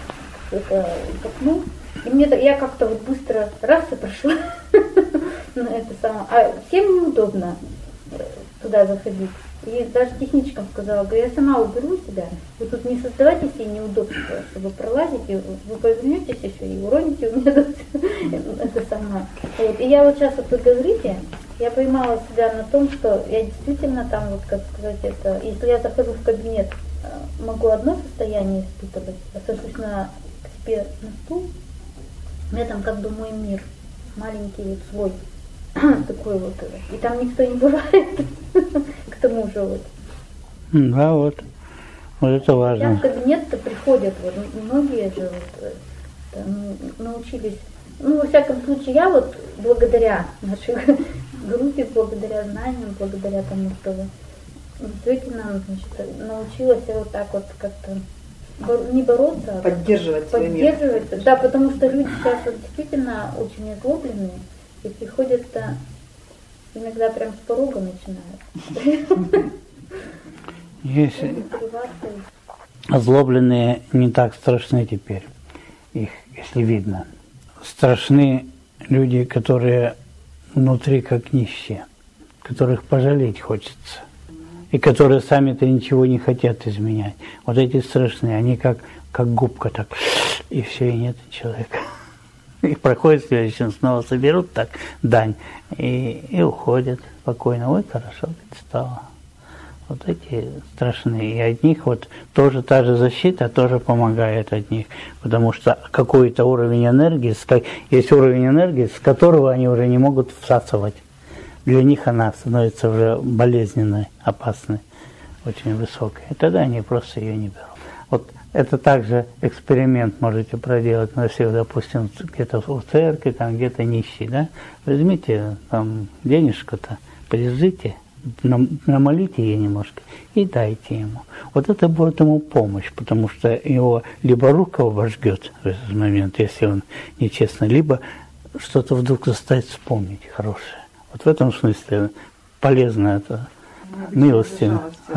[SPEAKER 2] к окну, и я как-то вот быстро раз и прошла на это самое. А всем неудобно туда заходить. И даже техничкам сказала, говорю, я сама уберу себя, вы тут не создавайте себе неудобства, чтобы пролазить, и вы повернетесь еще и уроните у меня это самое. Вот. И я вот сейчас, вот вы говорите, я поймала себя на том, что я действительно там, вот как сказать, это, если я захожу в кабинет, могу одно состояние испытывать, а сажусь к себе на стул, у меня там как бы мой мир, маленький вот свой. Такой вот, и там никто не бывает, к тому же вот.
[SPEAKER 1] Да, вот это важно.
[SPEAKER 2] Сейчас в кабинет-то приходят, вот многие же вот, как-то научились. Ну, во всяком случае, я вот благодаря нашей группе, благодаря знаниям, благодаря тому, что действительно, значит, научилась я вот так вот как-то не бороться, а
[SPEAKER 3] поддерживать
[SPEAKER 2] поддерживать. Да, потому что люди сейчас вот действительно очень озлобленные и приходят-то иногда прям с порога начинают.
[SPEAKER 1] Если озлобленные не так страшны теперь, их, если видно. Страшны люди, которые внутри как нищие, которых пожалеть хочется, и которые сами-то ничего не хотят изменять. Вот эти страшные, они как губка так, и все, и нет человека. И проходит следующий, снова соберут так дань, и уходят спокойно. Ой, хорошо стало. Вот эти страшные. И от них вот тоже та же защита тоже помогает от них. Потому что какой-то уровень энергии, есть уровень энергии, с которого они уже не могут всасывать. Для них она становится уже болезненной, опасной, очень высокой. И тогда они просто ее не берут. Вот это также эксперимент можете проделать на всех, допустим, где-то в церкви, там где-то нищий, да? Возьмите там денежку-то, подержите, намолите ей немножко и дайте ему. Вот это будет ему помощь, потому что его либо рука обожгет в этот момент, если он нечестно, либо что-то вдруг заставит вспомнить хорошее. Вот в этом смысле полезно это милостью,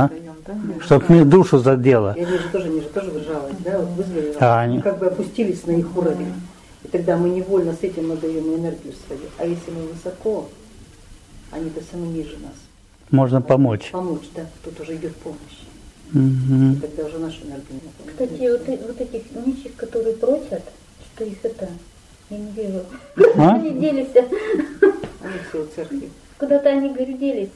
[SPEAKER 1] чтобы мне душу задело.
[SPEAKER 3] И они же тоже жалость, да, вот вызвали, мы как бы опустились на их уровень. И тогда мы невольно с этим отдаем энергию свою. А если мы высоко, они-то самые ниже нас.
[SPEAKER 1] Можно помочь.
[SPEAKER 3] Помочь, да. Тут уже идет помощь.
[SPEAKER 1] Угу.
[SPEAKER 3] И тогда уже наша энергия.
[SPEAKER 2] Кстати, вот этих нищих, которые просят, что их это, я не вижу. Они делись.
[SPEAKER 3] Они все у церкви.
[SPEAKER 2] Куда-то они, говорю, делись.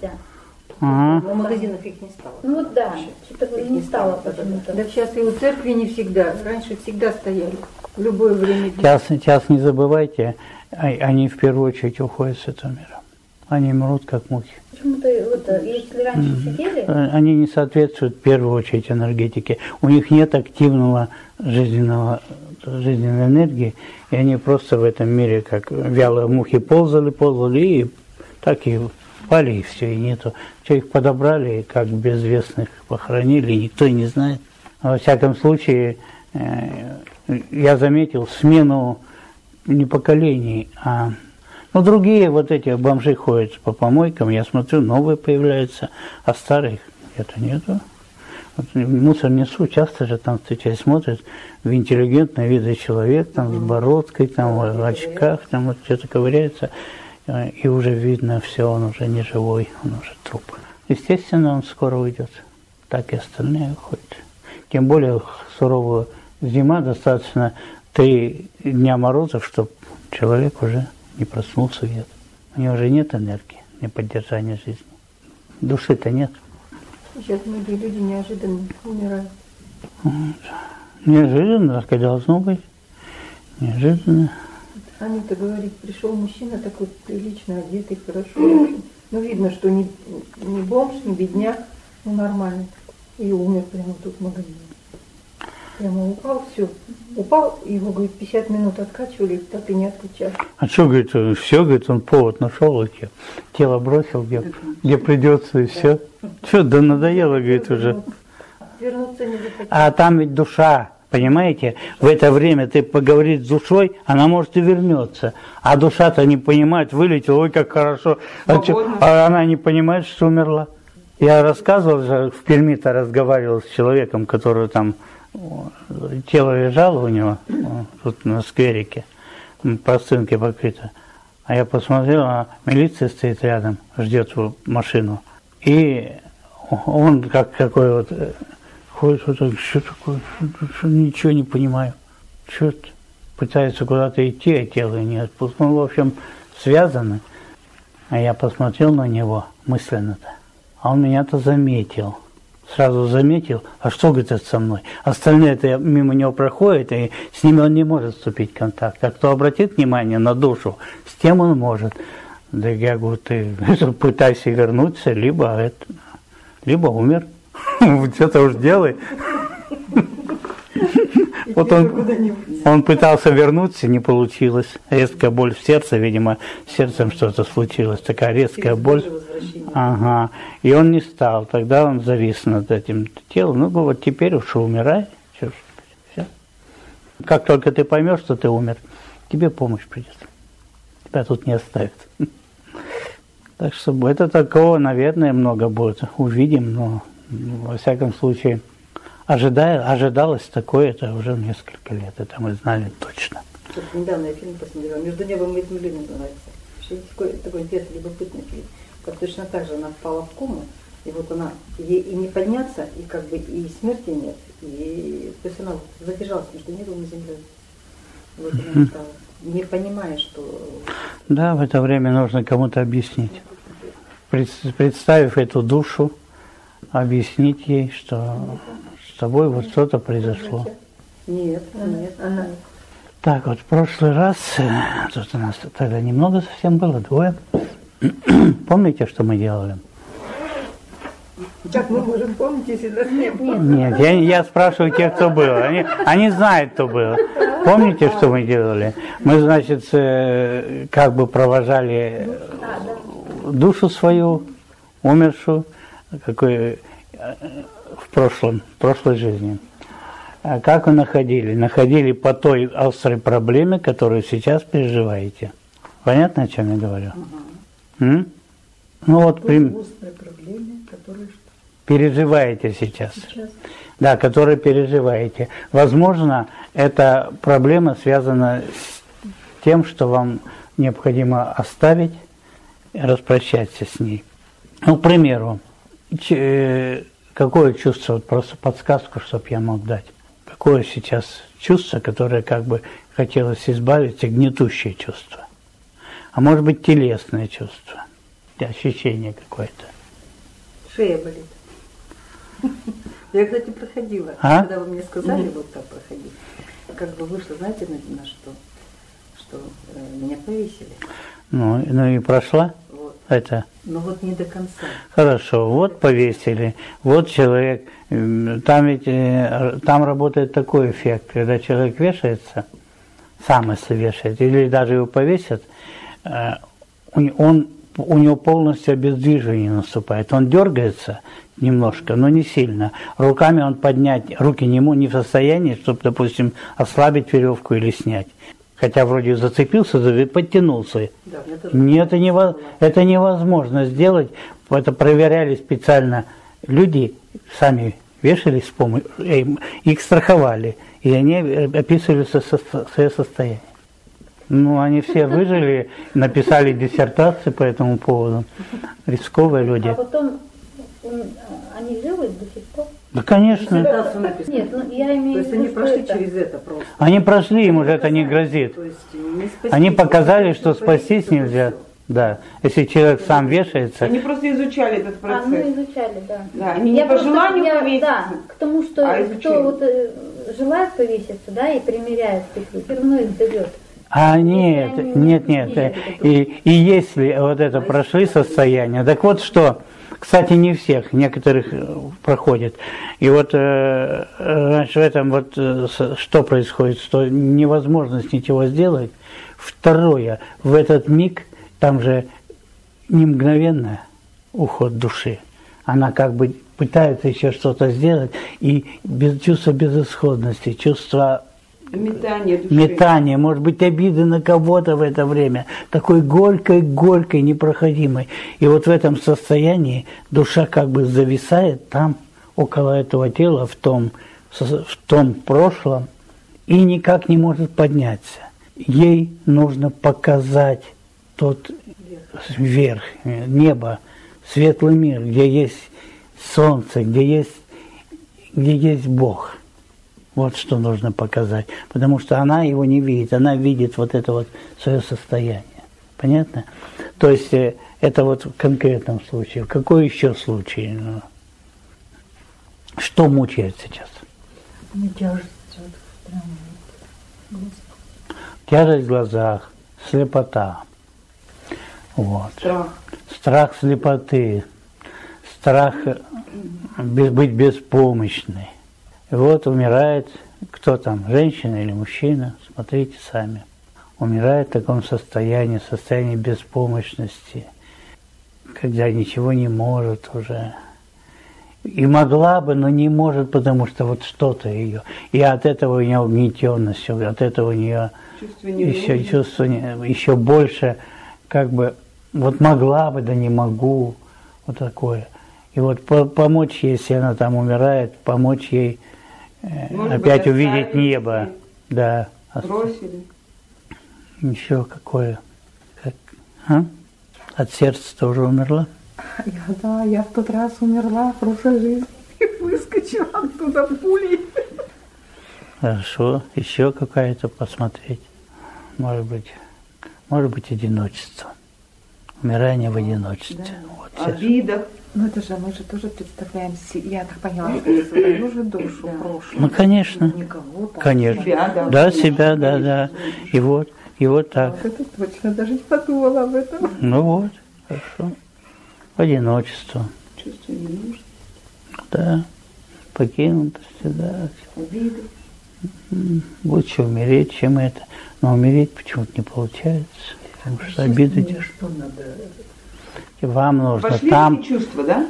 [SPEAKER 3] Но в магазинах их не стало.
[SPEAKER 2] Ну вот да, что-то не стало почему-то.
[SPEAKER 5] Да сейчас и у церкви не всегда. Раньше всегда стояли. В любое время.
[SPEAKER 1] Сейчас не забывайте, они в первую очередь уходят с этого мира. Они мрут как мухи.
[SPEAKER 2] Почему-то вот, если раньше сидели...
[SPEAKER 1] Они не соответствуют в первую очередь энергетике. У них нет активного жизненной энергии, и они просто в этом мире как вялые мухи ползали, и так и пали, и все, и нету. Все их подобрали, как безвестных похоронили, и никто и не знает. Во всяком случае, я заметил смену не поколений, а другие вот эти бомжи ходят по помойкам, я смотрю, новые появляются, а старых где-то нету. Вот мусор несу, часто же там встречаюсь, смотрят, в интеллигентный видный человек, там с бородкой, там в очках, там вот что-то ковыряется, и уже видно все, он уже не живой, он уже труп. Естественно, он скоро уйдет, так и остальные уходят. Тем более суровая зима, достаточно 3 дня морозов, чтобы человек уже не проснулся где-то. У него уже нет энергии для поддержания жизни. Души-то нет.
[SPEAKER 5] Сейчас многие люди неожиданно умирают.
[SPEAKER 1] Неожиданно, так и должно быть. Неожиданно.
[SPEAKER 5] Анита говорит, пришел мужчина такой прилично одетый, хорошо. Ну, видно, что не бомж, не бедняк, но нормальный. И умер прямо тут в магазине. Прямо упал, все. Упал, его, говорит, 50 минут откачивали, так и не откачали.
[SPEAKER 1] А что, говорит, все, говорит, он повод нашел, и тело бросил, где придется, и все. Что, да надоело, говорит, уже.
[SPEAKER 5] Вернуться не захотел.
[SPEAKER 1] А там ведь душа, понимаете? В это время ты поговоришь с душой, она может и вернется. А душа-то не понимает, вылетела, ой, как хорошо. А она не понимает, что умерла. Я рассказывал же, в Перми-то разговаривал с человеком, который там, тело лежало у него, тут на скверике, простынкой покрыто. А я посмотрел, а милиция стоит рядом, ждет машину. И он как какой вот ходит, вот так, что такое, что, ничего не понимаю. Что пытается куда-то идти, а тело не отпускает. Ну, в общем, связаны. А я посмотрел на него мысленно-то, а он меня-то заметил. Сразу заметил, а что, говорит, это со мной? Остальные-то мимо него проходят, и с ними он не может вступить в контакт. А кто обратит внимание на душу, с тем он может. Да я говорю, ты пытайся вернуться, либо умер. Что-то уж делай. Вот он пытался вернуться, не получилось. Резкая боль в сердце, видимо, с сердцем что-то случилось. Такая резкая боль. Ага. И он не стал. Тогда он завис над этим телом. Ну вот теперь уж умирай. Все. Как только ты поймешь, что ты умер, тебе помощь придет. Тебя тут не оставят. Так что это такого, наверное, много будет. Увидим, но во всяком случае ожидалось такое, это уже несколько лет. Это мы знали точно.
[SPEAKER 3] Недавно я фильм посмотрела. «Между небом и землей» называется. Вообще такой интересный, любопытный фильм. Как точно так же она впала в кому, и вот она, ей и не подняться, и как бы и смерти нет. И то есть она задержалась между небом и землей. Вот она стала, не понимая, что...
[SPEAKER 1] Да, в это время нужно кому-то объяснить. Представив эту душу, объяснить ей, что с тобой вот что-то произошло.
[SPEAKER 3] Нет.
[SPEAKER 1] Так, вот в прошлый раз, тут у нас тогда немного совсем было, 2. Помните, что мы делали?
[SPEAKER 5] Как мы можем помнить, если нас не было?
[SPEAKER 1] Нет, я спрашиваю тех, кто был. Они знают, кто был. Помните, что мы делали? Мы, значит, как бы провожали душу свою, умершую, в прошлой жизни. А как вы находили? Находили по той острой проблеме, которую сейчас переживаете. Понятно, о чем я говорю? Ну вот,
[SPEAKER 5] острой проблеме, которую
[SPEAKER 1] переживаете сейчас. Да, которую переживаете. Возможно, эта проблема связана с тем, что вам необходимо оставить, распрощаться с ней. Ну, к примеру, какое чувство, вот просто подсказку, чтобы я мог дать. Какое сейчас чувство, которое как бы хотелось избавиться, гнетущее чувство. А может быть, телесное чувство, ощущение какое-то.
[SPEAKER 3] Шея болит. Я, кстати, проходила. Когда вы мне сказали, вот так проходить, как бы вышло, знаете, на что? Что меня повесили.
[SPEAKER 1] Ну и прошла?
[SPEAKER 3] Вот.
[SPEAKER 1] Это?
[SPEAKER 3] Но вот не до конца.
[SPEAKER 1] Хорошо, вот повесили, вот человек, там работает такой эффект, когда человек вешается, сам если вешает, или даже его повесят, у него полностью обездвижение наступает, он дергается немножко, но не сильно, руками он поднять, руки не в состоянии, чтобы, допустим, ослабить веревку или снять. Хотя вроде зацепился, подтянулся. Да, нет, это невозможно сделать. Это проверяли специально люди, сами вешались с помощью, их страховали, и они описывали свое состояние. Ну, они все выжили, написали диссертации по этому поводу. Рисковые люди.
[SPEAKER 2] А потом они живы до сих пор?
[SPEAKER 1] Да, конечно.
[SPEAKER 2] Нет, ну я имею в виду,
[SPEAKER 3] то есть они прошли через это просто.
[SPEAKER 1] Они прошли, им уже это не грозит.
[SPEAKER 3] То есть не спасти,
[SPEAKER 1] они показали, что спастись нельзя. Да, если человек сам вешается.
[SPEAKER 4] Они просто изучали этот процесс.
[SPEAKER 2] Изучали, да.
[SPEAKER 4] Да, они не по желанию повеситься.
[SPEAKER 2] Да, к тому, что кто вот желает повеситься, да, и примеряет петлю, все равно их дает.
[SPEAKER 1] Нет. И если вот это прошли состояние, так вот что. Кстати, не всех, некоторых проходит. И вот значит, в этом вот что происходит, что невозможность ничего сделать. Второе, в этот миг, там же не мгновенно уход души. Она как бы пытается еще что-то сделать, и чувство безысходности, чувство метание, может быть, обиды на кого-то в это время, такой горькой, непроходимой. И вот в этом состоянии душа как бы зависает там, около этого тела, в том прошлом, и никак не может подняться. Ей нужно показать тот верх, небо, светлый мир, где есть солнце, где есть Бог. Вот что нужно показать, потому что она его не видит, она видит вот это вот свое состояние. Понятно? То есть это вот в конкретном случае. В какой еще случай? Что мучает сейчас? Тяжесть в глазах, слепота. Вот. Страх слепоты, страх быть беспомощной. И вот умирает кто там, женщина или мужчина, смотрите сами. Умирает в таком состоянии беспомощности, когда ничего не может уже. И могла бы, но не может, потому что вот что-то ее. И от этого у нее угнетенность, от этого у нее еще больше, как бы, вот могла бы, да не могу, вот такое. И вот помочь ей, если она там умирает, помочь ей опять увидеть небо. Да.
[SPEAKER 4] Бросили.
[SPEAKER 1] Еще какое? От сердца тоже умерла?
[SPEAKER 6] Я в тот раз умерла в прошлой жизни и выскочила оттуда пулей.
[SPEAKER 1] Хорошо. Еще какая-то посмотреть. Может быть, одиночество. Умирание в одиночестве.
[SPEAKER 4] Да.
[SPEAKER 1] Вот,
[SPEAKER 4] обидах.
[SPEAKER 6] Ну это же мы же тоже представляем, я так поняла, что я свою же душу прошлую.
[SPEAKER 1] Ну конечно.
[SPEAKER 6] Никого там.
[SPEAKER 1] Конечно.
[SPEAKER 4] Себя,
[SPEAKER 1] да, себя, да. И вот так.
[SPEAKER 6] Вот это точно, даже не подумала об этом.
[SPEAKER 1] Ну вот, хорошо. Одиночество.
[SPEAKER 4] Чувство ненужности.
[SPEAKER 1] Да. Покинутости, да.
[SPEAKER 4] Обиды.
[SPEAKER 1] Лучше умереть, чем это. Но умереть почему-то не получается. Потому что обиды держат. Вам нужно
[SPEAKER 4] пошли
[SPEAKER 1] там...
[SPEAKER 4] эти чувства, да?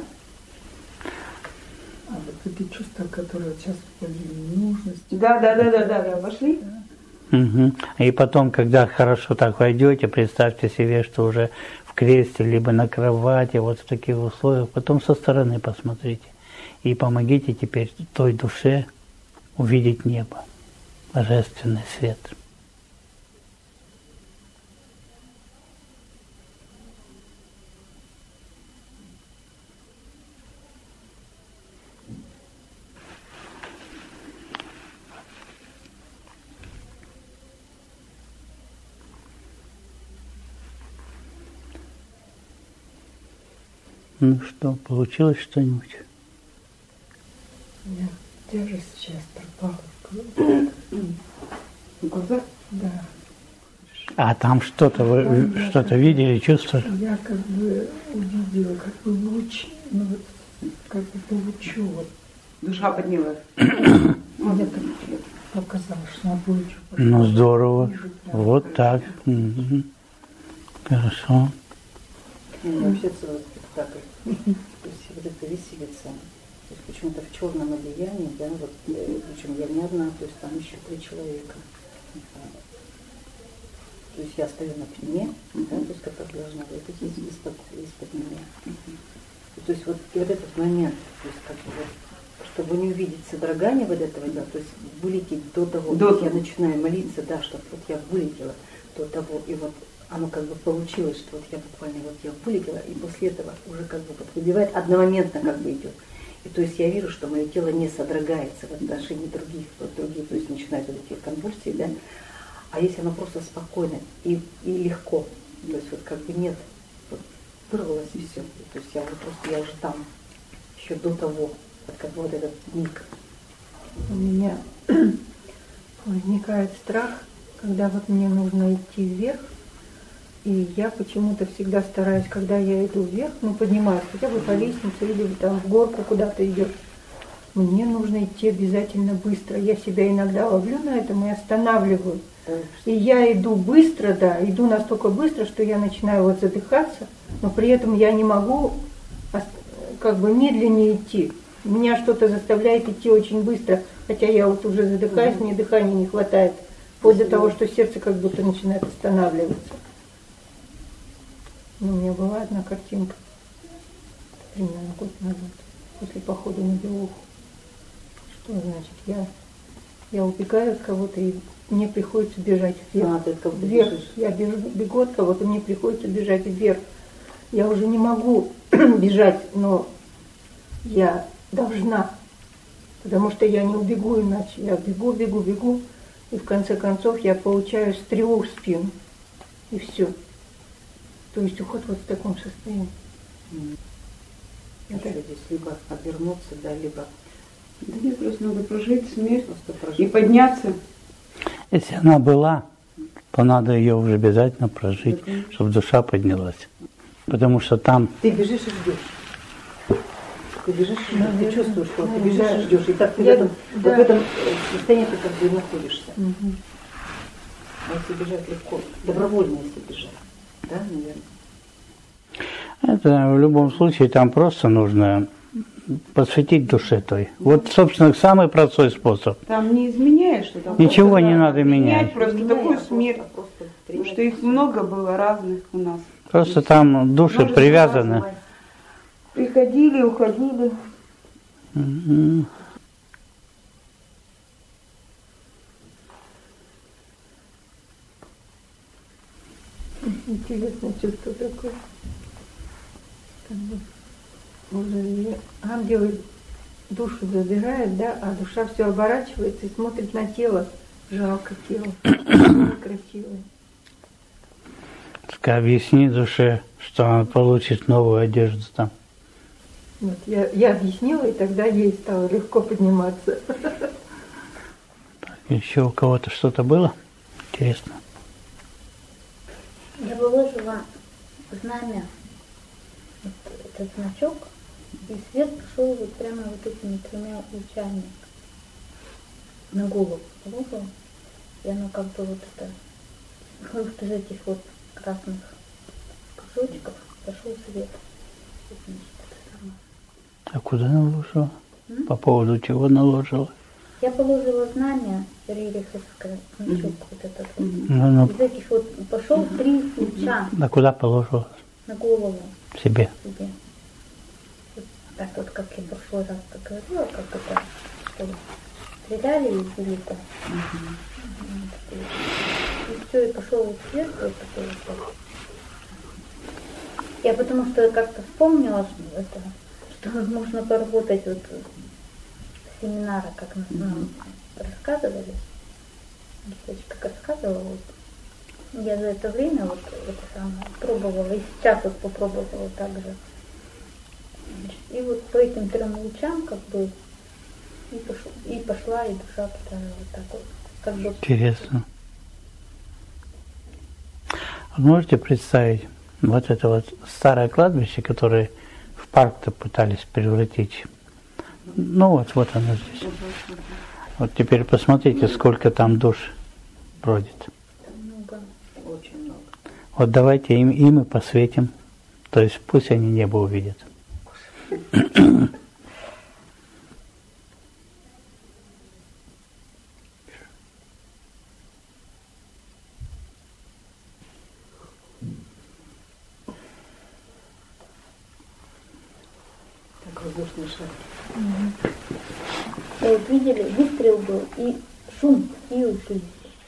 [SPEAKER 7] А вот эти чувства, которые сейчас были ненужности.
[SPEAKER 4] Да, пошли.
[SPEAKER 1] Угу. И потом, когда хорошо так войдете, представьте себе, что уже в кресле, либо на кровати, вот в таких условиях, потом со стороны посмотрите. И помогите теперь той душе увидеть небо, божественный свет. Ну что, получилось что-нибудь?
[SPEAKER 7] У меня тяжесть сейчас пропала.
[SPEAKER 4] В глазах?
[SPEAKER 7] Да.
[SPEAKER 1] А там что-то вы что-то видели, чувствовали?
[SPEAKER 7] Я как бы увидела, как бы луч, ну вот, как бы по лучу. Вот.
[SPEAKER 4] Душа поднялась.
[SPEAKER 7] Мне так показалось, что на лучу.
[SPEAKER 1] Ну здорово. Вот так. Угу. Хорошо.
[SPEAKER 3] Вообще целый спектакль. То есть вот эта виселица, то есть почему-то в черном одеянии, да, вот, причем я не одна, то есть там еще 3 человека. То есть я стою на пне, да, то есть которая должна выйти из-под меня. То есть вот этот момент, то есть как бы вот, чтобы не увидеть содрогание вот этого, да, то есть вылететь до того, как я начинаю молиться, да, чтобы вот я вылетела до того, и вот оно как бы получилось, что вот я буквально вот я вылетела, и после этого уже как бы вот выбивает, одномоментно как бы идет. И то есть я вижу, что мое тело не содрогается в отношении других, вот другие, то есть начинают вот эти конвульсии, да. А если оно просто спокойно и легко, то есть вот как бы нет, вот вырвалось и все. То есть я уже там, еще до того, вот как бы вот этот миг.
[SPEAKER 5] У меня возникает страх, когда вот мне нужно идти вверх, и я почему-то всегда стараюсь, когда я иду вверх, ну поднимаюсь хотя бы по лестнице или там в горку куда-то идешь, мне нужно идти обязательно быстро. Я себя иногда ловлю на этом и останавливаю. И я иду быстро, да, иду настолько быстро, что я начинаю вот задыхаться, но при этом я не могу как бы медленнее идти. Меня что-то заставляет идти очень быстро, хотя я вот уже задыхаюсь, мне дыхания не хватает, вплоть до того, что сердце как будто начинает останавливаться. Ну, у меня была одна картинка, примерно год назад, после похода на Белуху. Что значит, я убегаю от кого-то, и мне приходится бежать вверх. Вверх. Я бегу от кого-то, мне приходится бежать вверх. Я уже не могу бежать, но я должна, потому что я не убегу иначе. Я бегу, и в конце концов я получаю стрелу в спину, и все. То есть уход вот в таком состоянии.
[SPEAKER 3] Это здесь либо обернуться, да, либо...
[SPEAKER 4] Да нет, просто надо прожить смерть и подняться.
[SPEAKER 1] Если она была, то надо ее уже обязательно прожить, чтобы душа поднялась. Потому что там...
[SPEAKER 3] Ты бежишь и ждешь. Ты бежишь, ты чувствуешь, что ты бежишь и ждешь. И так ты в этом состоянии ты как бы и находишься. А если бежать легко, добровольно если бежать, да, наверное?
[SPEAKER 1] Это в любом случае там просто нужно посвятить душе той. Вот, собственно, самый простой способ.
[SPEAKER 4] Там не изменяешь что-то.
[SPEAKER 1] Ничего не надо менять.
[SPEAKER 4] Просто такую смерть. Потому что их много было разных у нас.
[SPEAKER 1] Просто там души привязаны.
[SPEAKER 4] Приходили, уходили.
[SPEAKER 5] Интересное чувство такое. Уже ангелы душу забирают, да, а душа все оборачивается и смотрит на тело. Жалко тело. Красивое.
[SPEAKER 1] Так объясни душе, что она получит новую одежду там.
[SPEAKER 5] Вот, я объяснила, и тогда ей стало легко подниматься.
[SPEAKER 1] Еще у кого-то что-то было? Интересно.
[SPEAKER 2] Я выложила знамя, вот этот значок, и свет пошел вот прямо вот этими 3 лучами на голову. Положила, и оно как бы вот это, вот из этих вот красных кружочков пошел свет. Значит, это самое.
[SPEAKER 1] А куда наложила? По поводу чего наложила?
[SPEAKER 2] Я положила знамя рериховское, значок вот этот вот. Из этих вот пошел 3 луча.
[SPEAKER 1] А куда положила?
[SPEAKER 2] На голову.
[SPEAKER 1] Себе.
[SPEAKER 2] Вот так вот, как я в прошлый раз говорила, как это, что стреляли из велика. И все, и пошел вот свет вот такой вот. Я потому что как-то вспомнила, что можно поработать вот семинара, как нам рассказывали. Как рассказывала, вот. Я за это время вот это самое пробовала, и сейчас вот попробовала так же. И вот по этим 3 лучам как бы и пошла, и душа туда вот так вот. Как бы.
[SPEAKER 1] Интересно. Можете представить вот это вот старое кладбище, которое в парк-то пытались превратить? Ну вот оно здесь. Вот теперь посмотрите, сколько там душ бродит.
[SPEAKER 2] Много.
[SPEAKER 3] Очень много.
[SPEAKER 1] Вот давайте им и посветим. То есть пусть они небо увидят.
[SPEAKER 3] Так воздушный шар.
[SPEAKER 2] Вот видели, выстрел был, и шум, и ушли.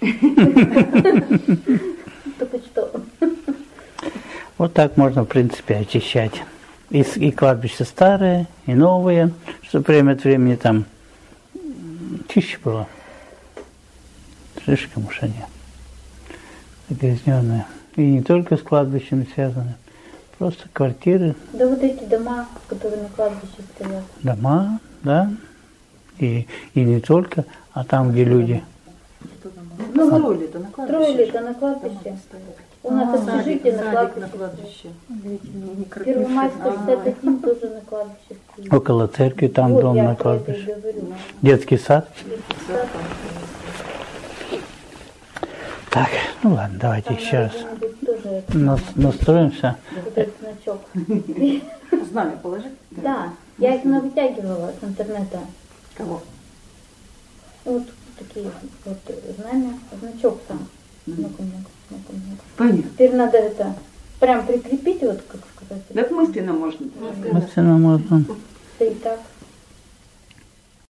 [SPEAKER 2] Только что.
[SPEAKER 1] Вот так можно, в принципе, очищать. И кладбища старые, и новые, чтобы время от времени там чище было. Слишком уж они загрязненные. И не только с кладбищами связаны, просто квартиры.
[SPEAKER 2] Да вот эти дома, которые на кладбище стоят.
[SPEAKER 1] Дома, да. И не только, а там, где люди.
[SPEAKER 3] Ну, строили-то на кладбище.
[SPEAKER 2] Строили-то на кладбище. У нас общежитие на кладбище. Первомайская 61 тоже на кладбище.
[SPEAKER 1] Около церкви там вот дом на кладбище. Детский сад. Так, ну ладно, давайте там еще раз настроимся.
[SPEAKER 2] Вот этот значок.
[SPEAKER 3] Знамя положить?
[SPEAKER 2] Да, я их вытягивала с интернета.
[SPEAKER 3] Кого?
[SPEAKER 2] Вот такие вот знамя, значок сам. Много-много.
[SPEAKER 3] Понятно.
[SPEAKER 2] Теперь надо это прям прикрепить, вот как сказать.
[SPEAKER 4] Так мысленно можно.
[SPEAKER 1] Мысленно можно.
[SPEAKER 2] Да и так.